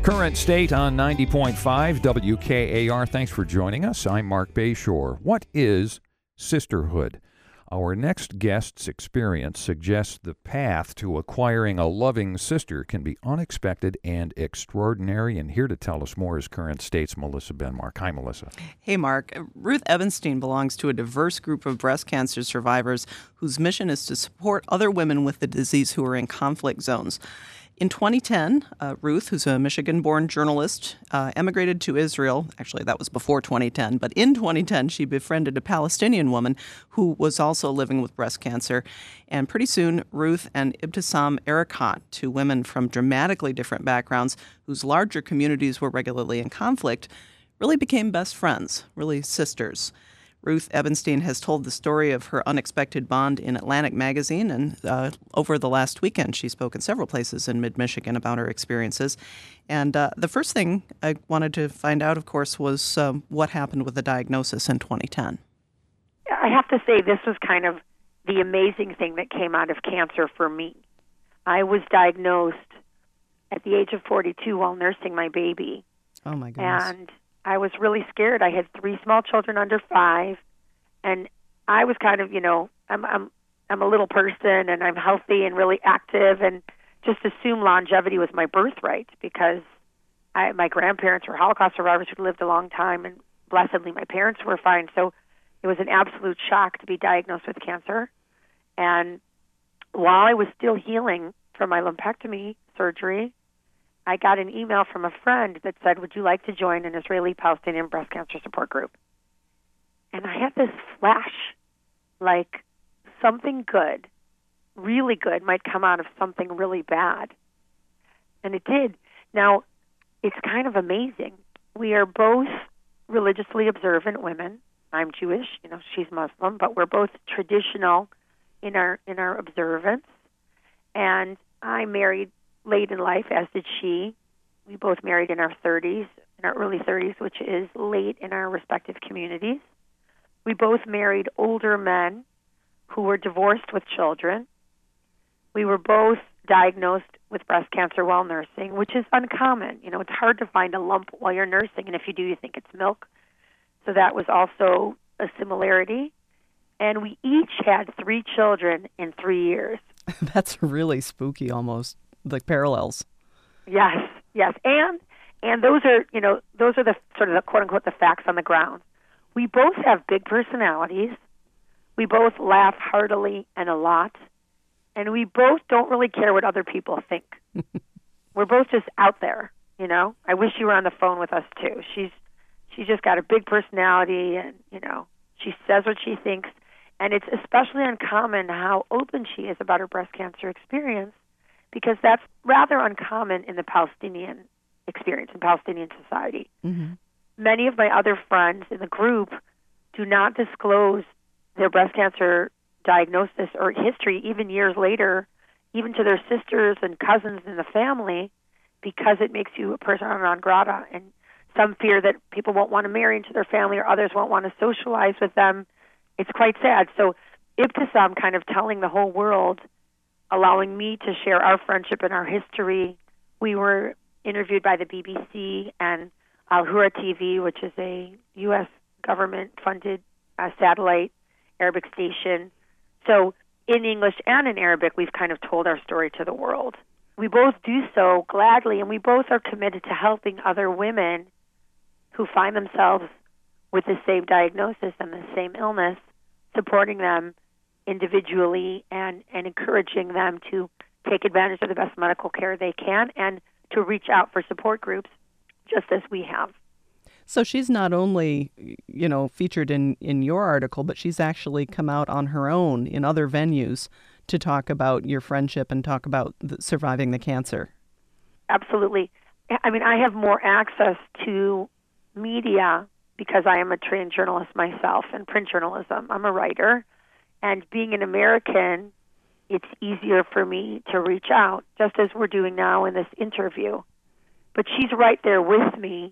Current State on 90.5 WKAR. Thanks for joining us. I'm Mark Bayshore. What is sisterhood? Our next guest's experience suggests the path to acquiring a loving sister can be unexpected and extraordinary. And here to tell us more is Current State's Melissa Benmark. Hi, Melissa. Hey, Mark. Ruth Ebenstein belongs to a diverse group of breast cancer survivors whose mission is to support other women with the disease who are in conflict zones. In 2010, Ruth, who's a Michigan-born journalist, emigrated to Israel. Actually, that was before 2010. But in 2010, she befriended a Palestinian woman who was also living with breast cancer. And pretty soon, Ruth and Ibtisam Erekat, two women from dramatically different backgrounds whose larger communities were regularly in conflict, really became best friends, really sisters. Ruth Ebenstein has told the story of her unexpected bond in Atlantic Magazine, and over the last weekend she spoke in several places in mid-Michigan about her experiences. And the first thing I wanted to find out, of course, was what happened with the diagnosis in 2010. I have to say this was kind of the amazing thing that came out of cancer for me. I was diagnosed at the age of 42 while nursing my baby. Oh, my goodness. And I was really scared. I had 3 small children under 5, and I was kind of, I'm a little person, and I'm healthy and really active, and just assumed longevity was my birthright because my grandparents were Holocaust survivors who lived a long time, and blessedly my parents were fine. So it was an absolute shock to be diagnosed with cancer. And while I was still healing from my lumpectomy surgery, I got an email from a friend that said, would you like to join an Israeli-Palestinian breast cancer support group? And I had this flash, like something good, really good, might come out of something really bad. And it did. Now, it's kind of amazing. We are both religiously observant women. I'm Jewish, she's Muslim, but we're both traditional in our observance. And I married late in life, as did she. We both married in our 30s, in our early 30s, which is late in our respective communities. We both married older men who were divorced with children. We were both diagnosed with breast cancer while nursing, which is uncommon. It's hard to find a lump while you're nursing, and if you do, you think it's milk. So that was also a similarity. And we each had 3 children in 3 years. That's really spooky almost. Like parallels. Yes. And those are the sort of the quote unquote the facts on the ground. We both have big personalities. We both laugh heartily and a lot. And we both don't really care what other people think. We're both just out there, I wish you were on the phone with us too. She's just got a big personality, and she says what she thinks, and it's especially uncommon how open she is about her breast cancer experience, because that's rather uncommon in the Palestinian experience, in Palestinian society. Mm-hmm. Many of my other friends in the group do not disclose their breast cancer diagnosis or history even years later, even to their sisters and cousins in the family, because it makes you a persona non grata. And some fear that people won't want to marry into their family, or others won't want to socialize with them. It's quite sad. So Ibtisam kind of telling the whole world, allowing me to share our friendship and our history. We were interviewed by the BBC and Al Hura TV, which is a U.S. government-funded satellite Arabic station. So in English and in Arabic, we've kind of told our story to the world. We both do so gladly, and we both are committed to helping other women who find themselves with the same diagnosis and the same illness, supporting them individually and encouraging them to take advantage of the best medical care they can and to reach out for support groups just as we have. So she's not only, featured in your article, but she's actually come out on her own in other venues to talk about your friendship and talk about surviving the cancer. Absolutely. I mean, I have more access to media because I am a trained journalist myself in print journalism. I'm a writer. And being an American, it's easier for me to reach out, just as we're doing now in this interview. But she's right there with me.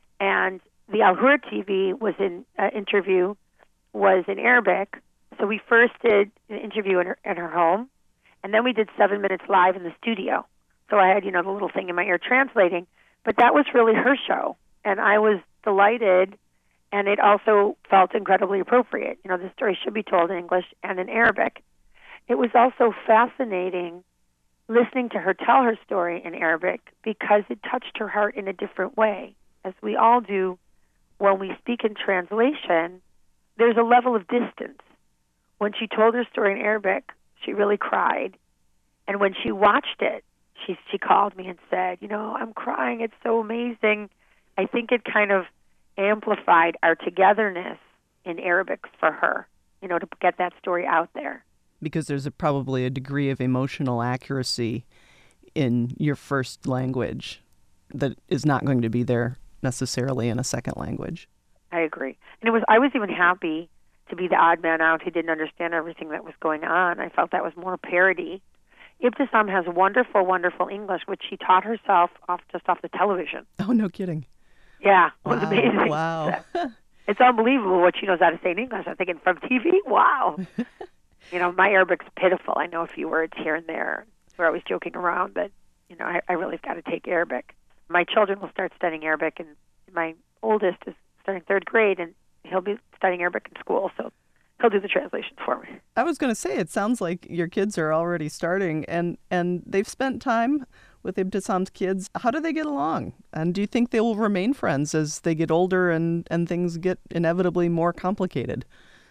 And the Al Hura TV interview was in Arabic. So we first did an interview in her home, and then we did 7 minutes live in the studio. So I had, the little thing in my ear translating. But that was really her show, and I was delighted, and it also felt incredibly appropriate. You know, the story should be told in English and in Arabic. It was also fascinating listening to her tell her story in Arabic because it touched her heart in a different way. As we all do when we speak in translation, there's a level of distance. When she told her story in Arabic, she really cried. And when she watched it, she called me and said, you know, I'm crying. It's so amazing. I think it kind of amplified our togetherness in Arabic for her, you know, to get that story out there. Because there's probably a degree of emotional accuracy in your first language that is not going to be there necessarily in a second language. I agree. And I was even happy to be the odd man out who didn't understand everything that was going on. I felt that was more parody. Ibtisam has wonderful, wonderful English, which she taught herself just off the television. Oh, no kidding. Yeah, it was amazing. Wow. It's unbelievable what she knows how to say in English. I'm thinking, from TV? Wow. You know, my Arabic's pitiful. I know a few words here and there. We're always joking around, but, you know, I really have got to take Arabic. My children will start studying Arabic, and my oldest is starting third grade, and he'll be studying Arabic in school, so he'll do the translations for me. I was going to say, it sounds like your kids are already starting, and they've spent time with Ibtisam's kids. How do they get along? And do you think they will remain friends as they get older and things get inevitably more complicated?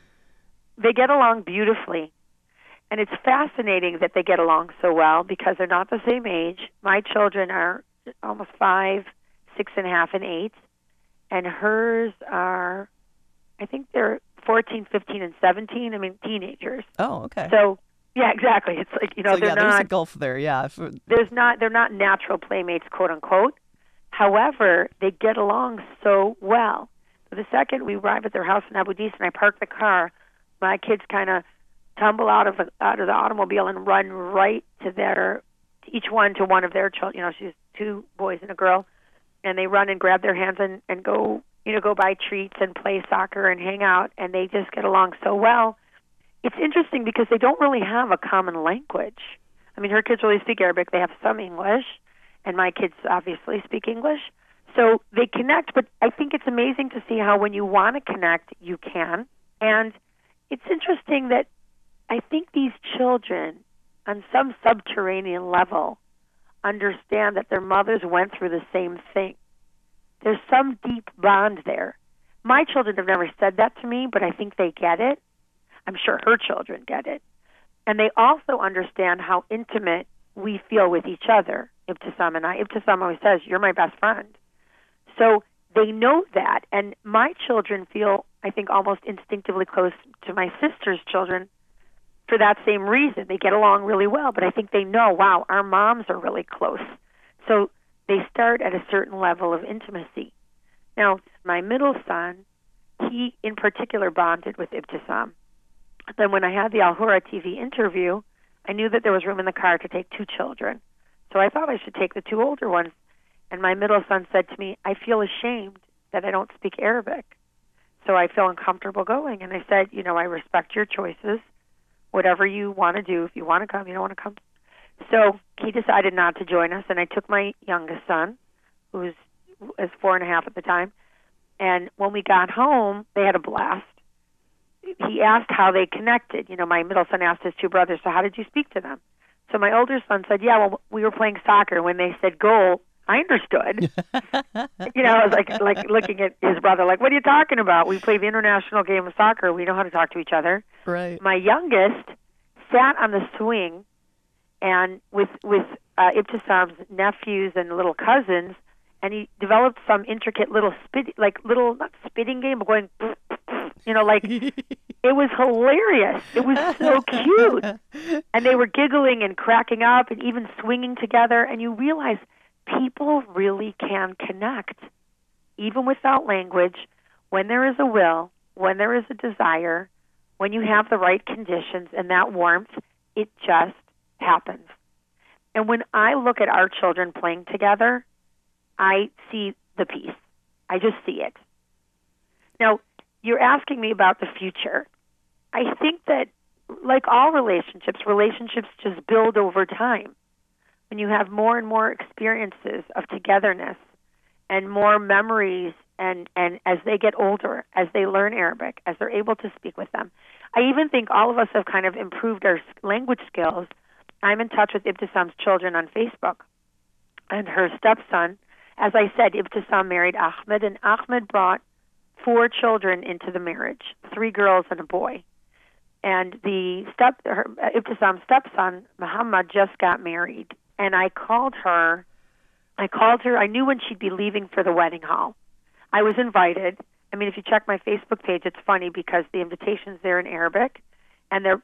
They get along beautifully. And it's fascinating that they get along so well because they're not the same age. My children are almost 5, 6.5, and 8. And hers are, I think they're 14, 15, and 17. I mean, teenagers. Oh, okay. So, yeah, exactly. It's like, you know, so, they're there's not... a gulf there, yeah. They're not natural playmates, quote unquote. However, they get along so well. So the second we arrive at their house in Abu Dis and I park the car, my kids kind of tumble out of the automobile and run right to each one to one of their children. You know, she's 2 boys and a girl, and they run and grab their hands and go, you know, go buy treats and play soccer and hang out, and they just get along so well. It's interesting because they don't really have a common language. I mean, her kids really speak Arabic. They have some English, and my kids obviously speak English. So they connect, but I think it's amazing to see how when you want to connect, you can. And it's interesting that I think these children, on some subterranean level, understand that their mothers went through the same thing. There's some deep bond there. My children have never said that to me, but I think they get it. I'm sure her children get it. And they also understand how intimate we feel with each other, Ibtisam and I. Ibtisam always says, you're my best friend. So they know that. And my children feel, I think, almost instinctively close to my sister's children for that same reason. They get along really well, but I think they know, wow, our moms are really close. So they start at a certain level of intimacy. Now, my middle son, he in particular bonded with Ibtisam. Then when I had the Al Hura TV interview, I knew that there was room in the car to take 2 children. So I thought I should take the 2 older ones. And my middle son said to me, I feel ashamed that I don't speak Arabic. So I feel uncomfortable going. And I said, you know, I respect your choices. Whatever you want to do. If you want to come, you don't want to come. So he decided not to join us. And I took my youngest son, who was 4.5 at the time. And when we got home, they had a blast. He asked how they connected. You know, my middle son asked his 2 brothers, so how did you speak to them? So my older son said, yeah, well, we were playing soccer. When they said goal, I understood. You know, I was like looking at his brother, like, what are you talking about? We play the international game of soccer. We know how to talk to each other. Right. My youngest sat on the swing and with Ibtisam's nephews and little cousins, and he developed some intricate little not spitting game, but going, you know, like, it was hilarious. It was so cute. And they were giggling and cracking up and even swinging together. And you realize people really can connect, even without language, when there is a will, when there is a desire, when you have the right conditions and that warmth, it just happens. And when I look at our children playing together, I see the peace. I just see it. Now, you're asking me about the future. I think that, like all relationships just build over time. When you have more and more experiences of togetherness, and more memories. And as they get older, as they learn Arabic, as they're able to speak with them, I even think all of us have kind of improved our language skills. I'm in touch with Ibtisam's children on Facebook, and her stepson. As I said, Ibtisam married Ahmed, and Ahmed brought 4 children into the marriage, 3 girls and a boy. And Ibtisam's stepson, Muhammad, just got married. And I called her. I knew when she'd be leaving for the wedding hall. I was invited. I mean, if you check my Facebook page, it's funny because the invitation's there in Arabic, and they're,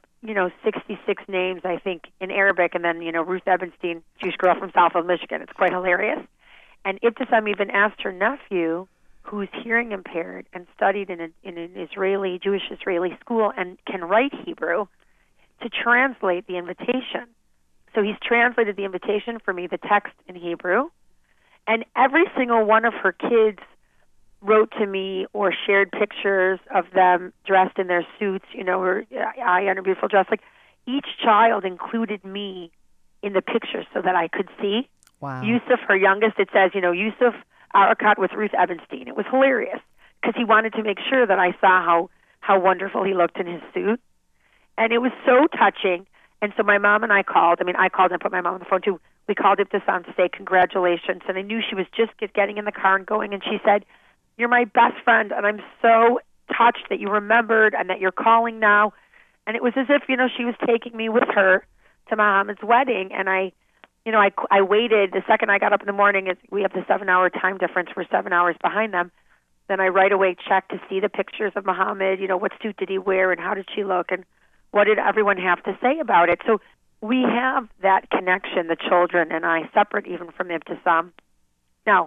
66 names, I think, in Arabic, and then, Ruth Ebenstein, Jewish girl from South of Michigan. It's quite hilarious. And Ibtisam even asked her nephew, who's hearing impaired and studied in an Jewish Israeli school and can write Hebrew, to translate the invitation. So he's translated the invitation for me, the text in Hebrew, and every single one of her kids wrote to me or shared pictures of them dressed in their suits, her eye on a beautiful dress. Like, each child included me in the pictures so that I could see. Wow. Yusuf, her youngest, it says, Yusuf Arakat with Ruth Ebenstein. It was hilarious because he wanted to make sure that I saw how wonderful he looked in his suit. And it was so touching. And so my mom and I called. I called and put my mom on the phone too. We called Ibtisam to say congratulations. And I knew she was just getting in the car and going. And she said, "You're my best friend, and I'm so touched that you remembered and that you're calling now." And it was as if, she was taking me with her to Muhammad's wedding. And I waited. The second I got up in the morning, we have the 7-hour time difference. We're 7 hours behind them. Then I right away checked to see the pictures of Muhammad, what suit did he wear and how did she look and what did everyone have to say about it. So we have that connection, the children and I, separate even from Ibtisam. Now,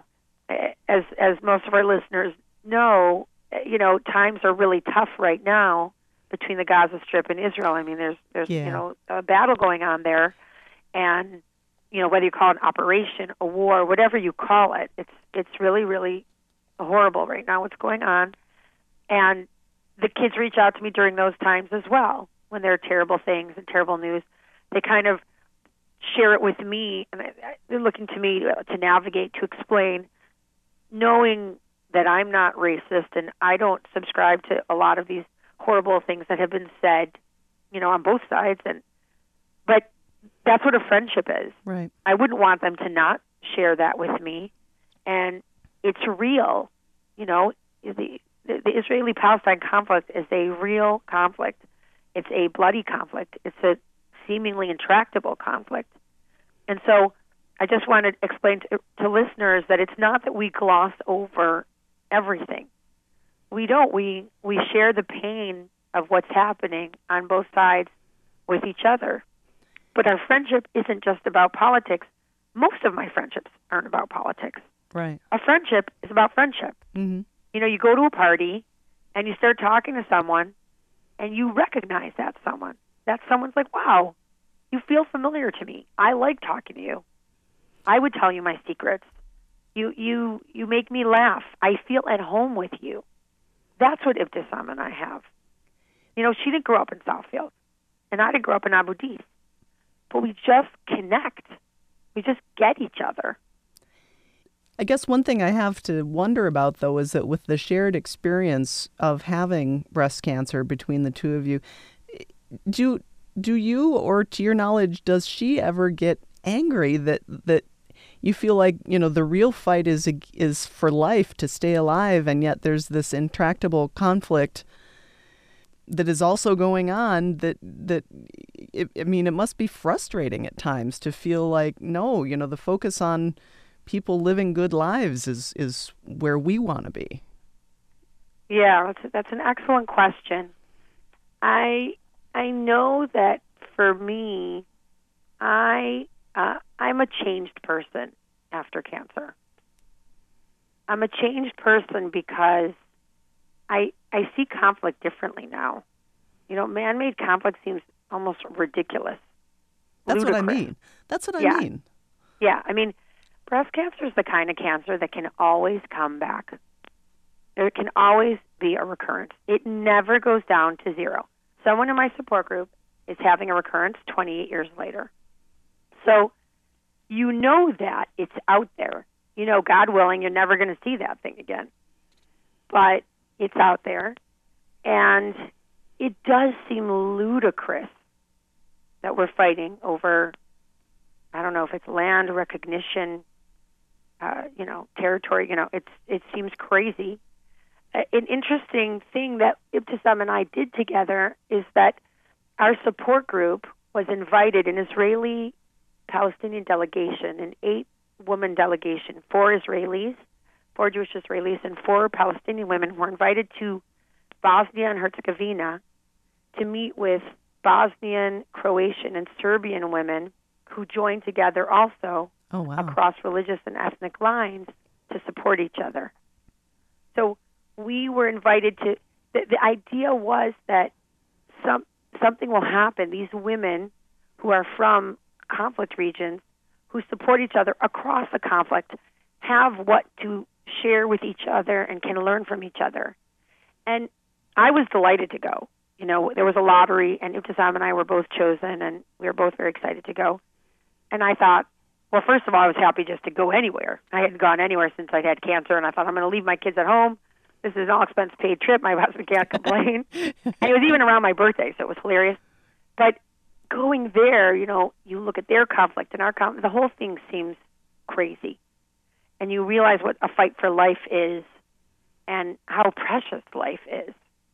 as most of our listeners know, times are really tough right now between the Gaza Strip and Israel. I mean, there's a battle going on there, and whether you call it an operation, a war, whatever you call it, it's really, really horrible right now what's going on. And the kids reach out to me during those times as well when there are terrible things and terrible news. They kind of share it with me, and they're looking to me to navigate, to explain, knowing that I'm not racist and I don't subscribe to a lot of these horrible things that have been said, on both sides. But that's what a friendship is. Right. I wouldn't want them to not share that with me. And it's real. The Israeli-Palestine conflict is a real conflict. It's a bloody conflict. It's a seemingly intractable conflict. And so I just want to explain to listeners that it's not that we gloss over everything. We don't. We share the pain of what's happening on both sides with each other. But our friendship isn't just about politics. Most of my friendships aren't about politics. Right. A friendship is about friendship. Mm-hmm. You go to a party and you start talking to someone and you recognize that someone. That someone's like, wow, you feel familiar to me. I like talking to you. I would tell you my secrets. You make me laugh. I feel at home with you. That's what Ibtisam and I have. She didn't grow up in Southfield, and I didn't grow up in Abu Dis. But we just connect. We just get each other. I guess one thing I have to wonder about, though, is that with the shared experience of having breast cancer between the two of you, do you, or to your knowledge, does she ever get angry that you feel like, the real fight is for life, to stay alive, and yet there's this intractable conflict that is also going on it must be frustrating at times to feel like, no, the focus on people living good lives is where we want to be. Yeah, that's an excellent question. I know that for me, I'm a changed person after cancer. I'm a changed person because I see conflict differently now. Man-made conflict seems almost ridiculous. That's ludicrous. what I mean. That's what I mean. Yeah, breast cancer is the kind of cancer that can always come back. There can always be a recurrence. It never goes down to zero. Someone in my support group is having a recurrence 28 years later. So that it's out there. God willing, you're never going to see that thing again. But it's out there. And it does seem ludicrous that we're fighting over, I don't know if it's land recognition, territory. It seems crazy. An interesting thing that Ibtisam and I did together is that our support group was invited, an Israeli-Palestinian delegation, an 8-woman delegation, 4 Israelis, 4 Jewish Israelis, and 4 Palestinian women were invited to Bosnia and Herzegovina to meet with Bosnian, Croatian, and Serbian women who joined together also across religious and ethnic lines to support each other. So we were invited to, the idea was that something will happen. These women who are from conflict regions, who support each other across the conflict, have what to share with each other and can learn from each other. And I was delighted to go. There was a lottery, and Ibtisam and I were both chosen, and we were both very excited to go. And I thought, well, first of all, I was happy just to go anywhere. I hadn't gone anywhere since I'd had cancer, and I thought, I'm going to leave my kids at home. This is an all-expense-paid trip. My husband can't complain. And it was even around my birthday, so it was hilarious. But going there, you look at their conflict and our conflict, the whole thing seems crazy. And you realize what a fight for life is and how precious life is.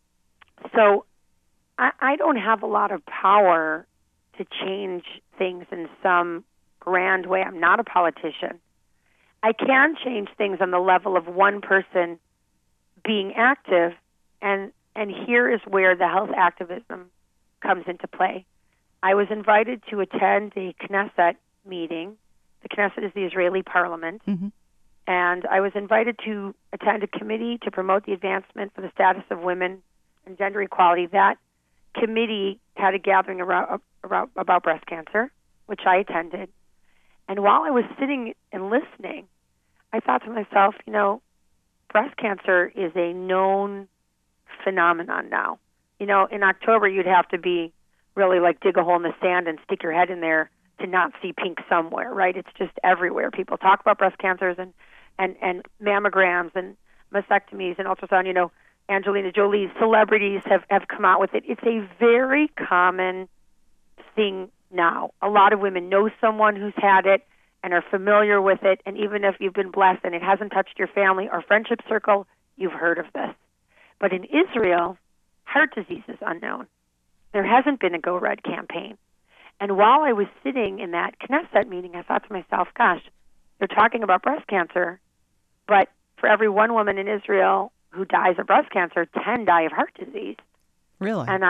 So I don't have a lot of power to change things in some grand way. I'm not a politician. I can change things on the level of one person being active, and here is where the health activism comes into play. I was invited to attend a Knesset meeting. The Knesset is the Israeli parliament. Mm-hmm. And I was invited to attend a committee to promote the advancement for the status of women and gender equality. That committee had a gathering about breast cancer, which I attended. And while I was sitting and listening, I thought to myself, breast cancer is a known phenomenon now. In October, you'd have to be really like dig a hole in the sand and stick your head in there to not see pink somewhere, right? It's just everywhere. People talk about breast cancers and mammograms and mastectomies and ultrasound. Angelina Jolie, celebrities have come out with it. It's a very common thing now. A lot of women know someone who's had it and are familiar with it, and even if you've been blessed and it hasn't touched your family or friendship circle, you've heard of this. But in Israel, heart disease is unknown. There hasn't been a Go Red campaign. And while I was sitting in that Knesset meeting, I thought to myself, gosh, they're talking about breast cancer, but for every 1 woman in Israel who dies of breast cancer, 10 die of heart disease. Really? And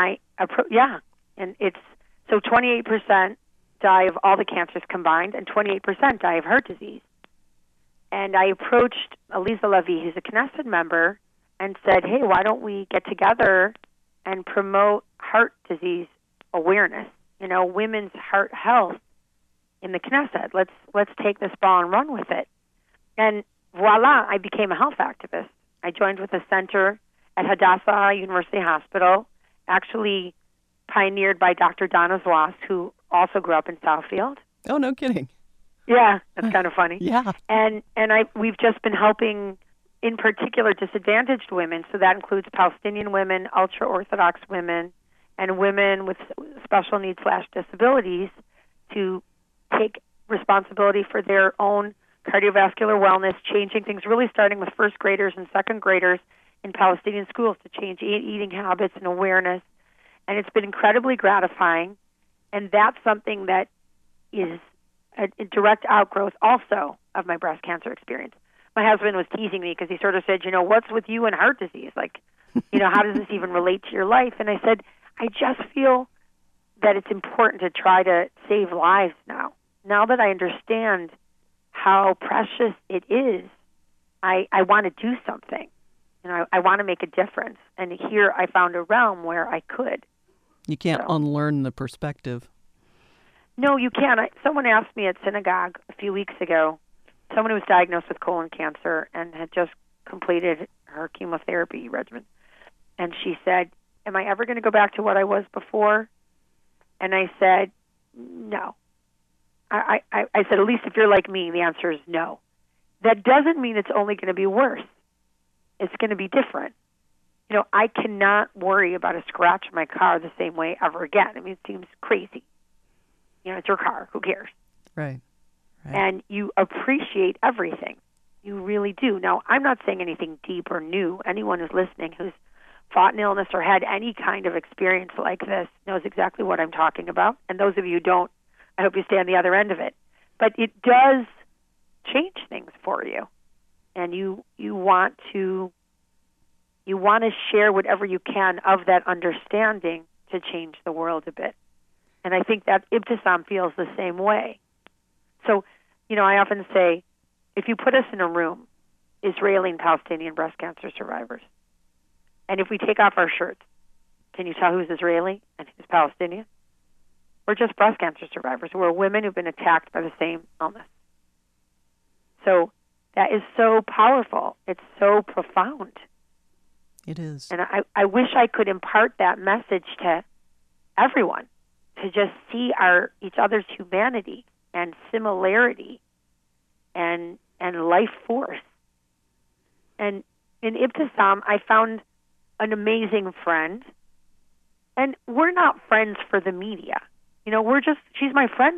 and it's, so 28% die of all the cancers combined, and 28% die of heart disease. And I approached Aliza Levy, who's a Knesset member, and said, hey, why don't we get together and promote heart disease awareness, women's heart health in the Knesset. Let's take this ball and run with it. And voila, I became a health activist. I joined with a center at Hadassah University Hospital, actually pioneered by Dr. Donna Zwas, who also grew up in Southfield. Oh, no kidding. Yeah, that's kind of funny. Yeah. And we've just been helping, in particular, disadvantaged women. So that includes Palestinian women, ultra-Orthodox women, and women with special needs / disabilities to take responsibility for their own cardiovascular wellness, changing things, really starting with first graders and second graders in Palestinian schools to change eating habits and awareness. And it's been incredibly gratifying. And that's something that is a direct outgrowth also of my breast cancer experience. My husband was teasing me because he sort of said, what's with you and heart disease? Like, how does this even relate to your life? And I said, I just feel that it's important to try to save lives now. Now that I understand how precious it is, I want to do something. I want to make a difference. And here I found a realm where I could. You can't unlearn the perspective. No, you can't. Someone asked me at synagogue a few weeks ago, someone who was diagnosed with colon cancer and had just completed her chemotherapy regimen. And she said, am I ever going to go back to what I was before? And I said, no. I said, at least if you're like me, the answer is no. that doesn't mean it's only going to be worse. It's going to be different. I cannot worry about a scratch in my car the same way ever again. I mean, it seems crazy. It's your car. Who cares? Right. And you appreciate everything. You really do. Now, I'm not saying anything deep or new. Anyone who's listening who's fought an illness or had any kind of experience like this knows exactly what I'm talking about. And those of you who don't, I hope you stay on the other end of it. But it does change things for you. And you want to share whatever you can of that understanding to change the world a bit. And I think that Ibtisam feels the same way. So, I often say, if you put us in a room, Israeli and Palestinian breast cancer survivors, and if we take off our shirts, can you tell who's Israeli and who's Palestinian? We're just breast cancer survivors. We're women who've been attacked by the same illness. So that is so powerful. It's so profound. It is. And I wish I could impart that message to everyone, to just see each other's humanity and similarity and life force. And in Ibtisam, I found an amazing friend. And we're not friends for the media. She's my friend.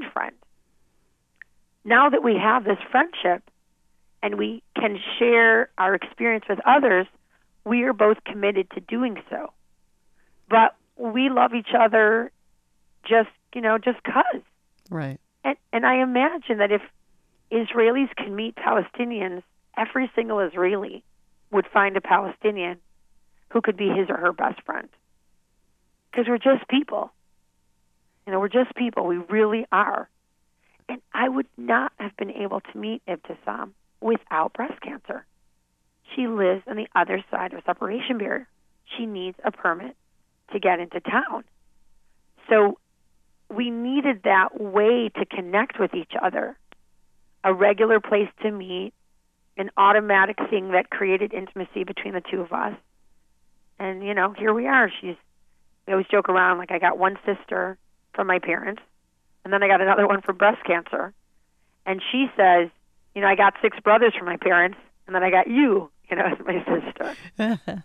Now that we have this friendship and we can share our experience with others, we are both committed to doing so. But we love each other just 'cause. Right. And I imagine that if Israelis can meet Palestinians, every single Israeli would find a Palestinian who could be his or her best friend. Because we're just people. We're just people. We really are. And I would not have been able to meet Ibtisam without breast cancer. She lives on the other side of a separation barrier. She needs a permit to get into town. So we needed that way to connect with each other, a regular place to meet, an automatic thing that created intimacy between the two of us. And, here we are. We always joke around, like I got one sister from my parents, and then I got another one from breast cancer. And she says, I got 6 brothers from my parents, and then I got you, as my sister.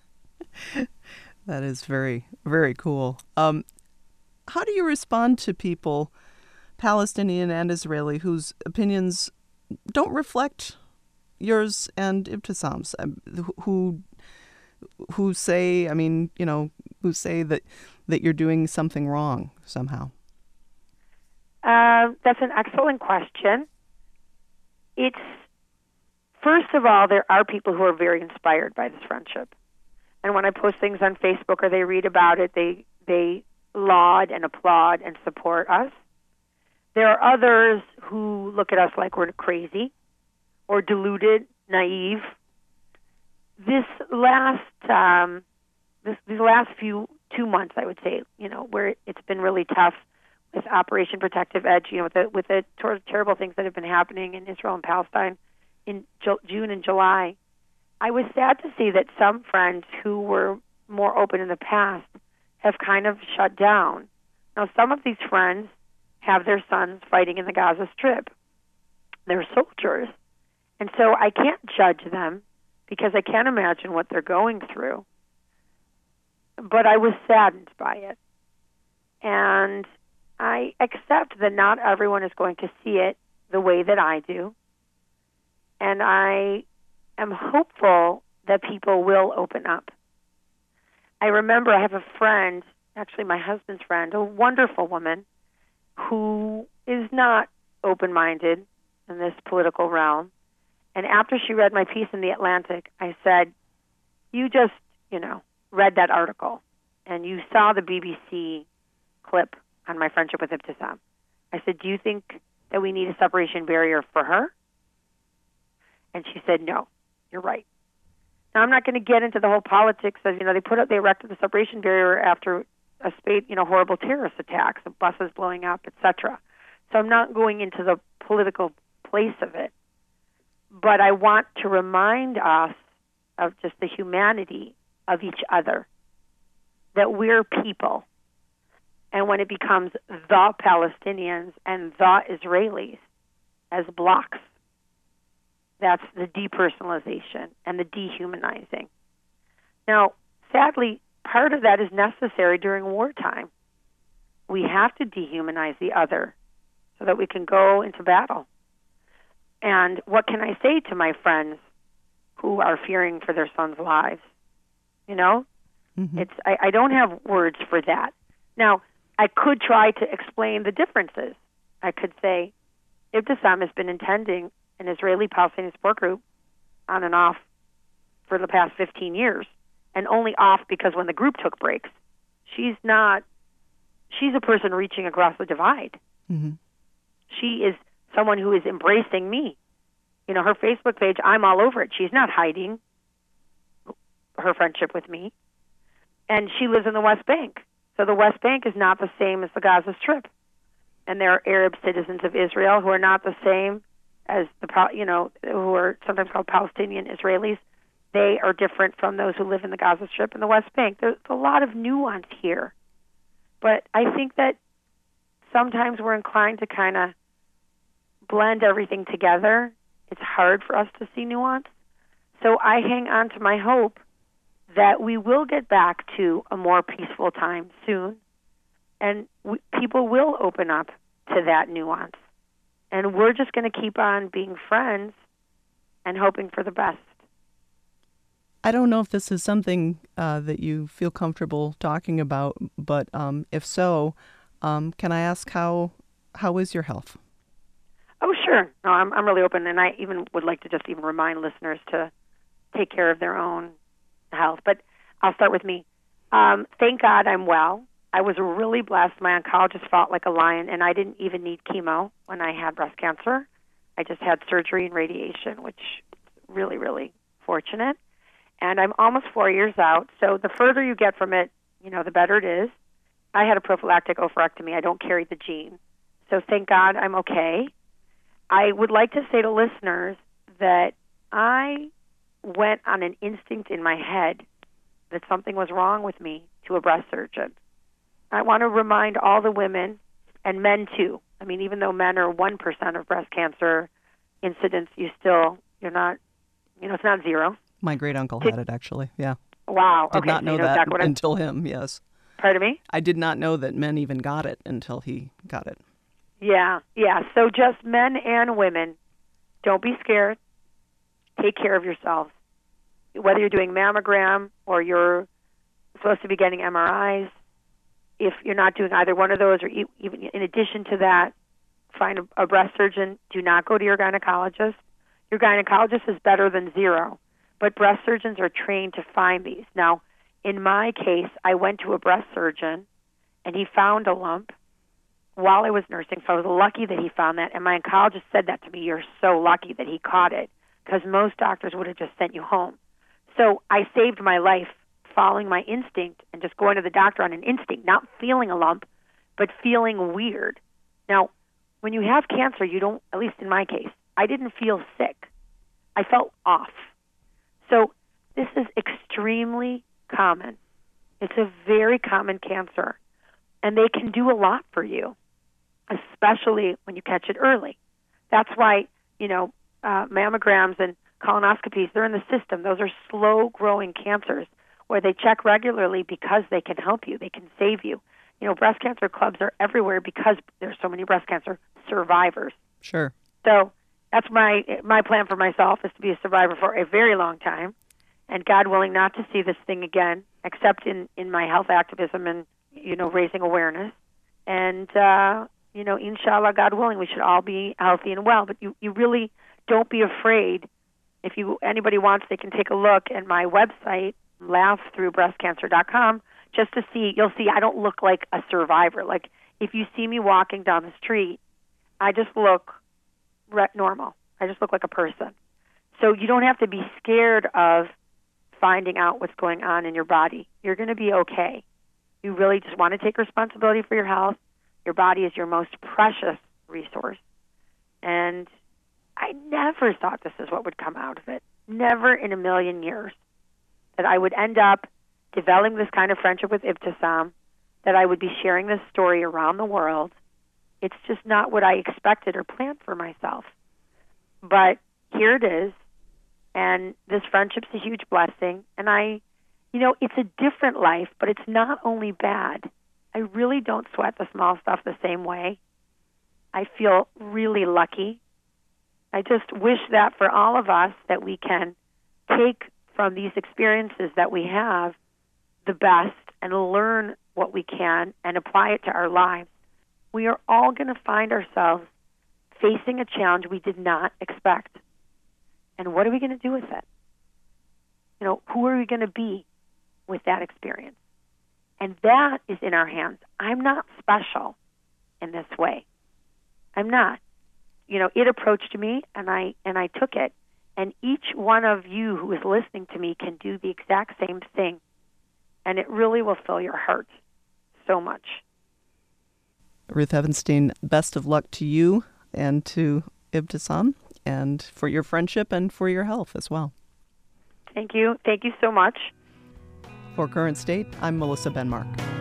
That is very, very cool. How do you respond to people, Palestinian and Israeli, whose opinions don't reflect yours and Ibtisam's, who say, who say that you're doing something wrong somehow? That's an excellent question. First of all, there are people who are very inspired by this friendship. And when I post things on Facebook or they read about it, they laud and applaud and support us. There are others who look at us like we're crazy or deluded, naive. These last 2 months, I would say, where it's been really tough with Operation Protective Edge, with the terrible things that have been happening in Israel and Palestine in June and July, I was sad to see that some friends who were more open in the past have kind of shut down. Now, some of these friends have their sons fighting in the Gaza Strip. They're soldiers. And so I can't judge them because I can't imagine what they're going through. But I was saddened by it. And I accept that not everyone is going to see it the way that I do. And I am hopeful that people will open up. I remember I have a friend, actually my husband's friend, a wonderful woman who is not open-minded in this political realm. And after she read my piece in The Atlantic, I said, you just, read that article and you saw the BBC clip on my friendship with Ibtisam. I said, do you think that we need a separation barrier for her? And she said, no, you're right. Now, I'm not going to get into the whole politics of, they erected the separation barrier after a spate, horrible terrorist attacks, and buses blowing up, etc. So I'm not going into the political place of it. But I want to remind us of just the humanity of each other, that we're people. And when it becomes the Palestinians and the Israelis as blocks, That's the depersonalization and the dehumanizing. Now, sadly, part of that is necessary during wartime. We have to dehumanize the other so that we can go into battle. And what can I say to my friends who are fearing for their sons' lives? You know, I don't have words for that. Now, I could try to explain the differences. I could say, Ibtisam has been attending an Israeli-Palestinian support group on and off for the past 15 years, and only off because when the group took breaks. She's a person reaching across the divide. Mm-hmm. She is someone who is embracing me. You know, her Facebook page, I'm all over it. She's not hiding her friendship with me. And she lives in the West Bank. So the West Bank is not the same as the Gaza Strip. And there are Arab citizens of Israel who are not the same as who are sometimes called Palestinian Israelis. They are different from those who live in the Gaza Strip and the West Bank. There's a lot of nuance here. But I think that sometimes we're inclined to kind of blend everything together. It's hard for us to see nuance. So I hang on to my hope that we will get back to a more peaceful time soon, and people will open up to that nuance. And we're just going to keep on being friends and hoping for the best. I don't know if this is something that you feel comfortable talking about, but if so, can I ask how is your health? Oh, sure. No, I'm really open, and I even would like to just even remind listeners to take care of their own health. But I'll start with me. Thank God I'm well. I was really blessed. My oncologist fought like a lion, and I didn't even need chemo when I had breast cancer. I just had surgery and radiation, which is really, really fortunate. And I'm almost 4 years out, so the further you get from it, the better it is. I had a prophylactic oophorectomy. I don't carry the gene. So thank God I'm okay. I would like to say to listeners that I went on an instinct in my head that something was wrong with me to a breast surgeon. I want to remind all the women, and men too. I mean, even though men are 1% of breast cancer incidence, you're not, it's not zero. My great uncle had it, actually. Yeah. Wow. Did not know that exactly until him. Yes. Pardon me? I did not know that men even got it until he got it. Yeah. So just men and women, don't be scared. Take care of yourselves. Whether you're doing mammogram or you're supposed to be getting MRIs, if you're not doing either one of those, or even in addition to that, find a breast surgeon. Do not go to your gynecologist. Your gynecologist is better than zero. But breast surgeons are trained to find these. Now, in my case, I went to a breast surgeon, and he found a lump while I was nursing, so I was lucky that he found that. And my oncologist said that to me, you're so lucky that he caught it, because most doctors would have just sent you home. So I saved my life following my instinct and just going to the doctor on an instinct, not feeling a lump, but feeling weird. Now, when you have cancer, you don't, at least in my case, I didn't feel sick. I felt off. So this is extremely common. It's a very common cancer, and they can do a lot for you, especially when you catch it early. That's why, mammograms and colonoscopies, they're in the system. Those are slow-growing cancers where they check regularly because they can help you. They can save you. Breast cancer clubs are everywhere because there's so many breast cancer survivors. Sure. So that's my plan for myself, is to be a survivor for a very long time, and God willing not to see this thing again, except in my health activism and, raising awareness. And, inshallah, God willing, we should all be healthy and well. But you really don't be afraid. If anybody wants, they can take a look at my website, laughthroughbreastcancer.com, just to see. You'll see I don't look like a survivor. Like, if you see me walking down the street, I just look normal. I just look like a person. So you don't have to be scared of finding out what's going on in your body. You're going to be okay. You really just want to take responsibility for your health. Your body is your most precious resource. And I never thought this is what would come out of it. Never in a million years that I would end up developing this kind of friendship with Ibtisam, that I would be sharing this story around the world. It's just not what I expected or planned for myself. But here it is, and this friendship's a huge blessing. And it's a different life, but it's not only bad. I really don't sweat the small stuff the same way. I feel really lucky. I just wish that for all of us that we can take from these experiences that we have the best and learn what we can and apply it to our lives. We are all going to find ourselves facing a challenge we did not expect. And what are we going to do with it? Who are we going to be with that experience? And that is in our hands. I'm not special in this way. I'm not. It approached me, and I took it. And each one of you who is listening to me can do the exact same thing. And it really will fill your heart so much. Ruth Evenstein, best of luck to you and to Ibtisam, and for your friendship and for your health as well. Thank you. Thank you so much. For Current State, I'm Melissa Benmark.